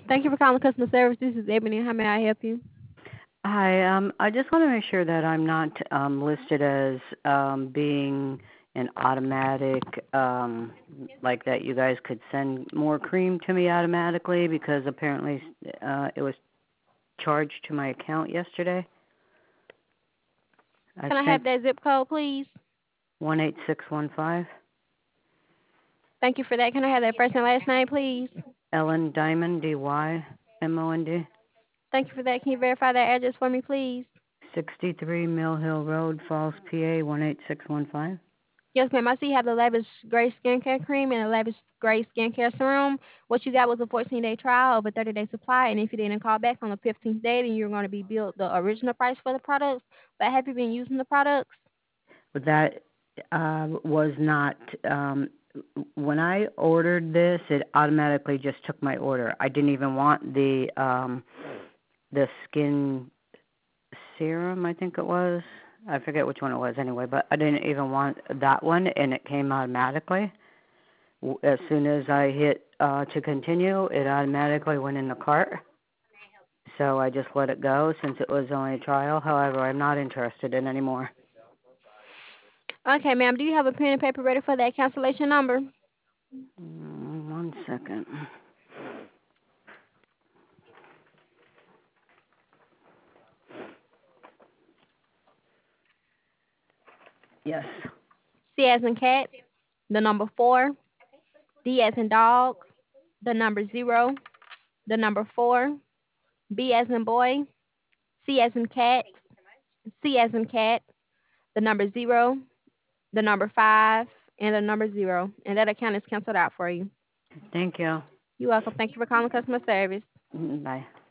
Thank you for calling customer service. This is Ebony. How may I help you? Hi, I just want to make sure that I'm not listed as being an automatic, like that you guys could send more cream to me automatically because apparently it was charged to my account yesterday. I Can I have sent that zip code, please? 18615. Thank you for that. Can I have that first and last name, please? Ellen Diamond, DYMOND. Thank you for that. Can you verify that address for me, please? 63 Mill Hill Road, Falls, PA 18615. Yes, ma'am. I see you have the Lavish Gray Skincare Cream and the Lavish Gray Skincare Serum. What you got was a 14-day trial of a 30-day supply, and if you didn't call back on the 15th day, then you're going to be billed the original price for the products. But have you been using the products? But that was not when I ordered this. It automatically just took my order. I didn't even want the skin serum. I think it was. I forget which one it was anyway. But I didn't even want that one, and it came automatically. As soon as I hit to continue, it automatically went in the cart. So I just let it go since it was only a trial. However, I'm not interested in anymore. Okay, ma'am. Do you have a pen and paper ready for that cancellation number? 1 second. Yes. C as in cat, the number 4, D as in dog, the number 0, the number 4, B as in boy, C as in cat, C as in cat, the number 0, the number 5, and the number 0. And that account is canceled out for you. Thank you. You're welcome. Thank you for calling customer service. Bye.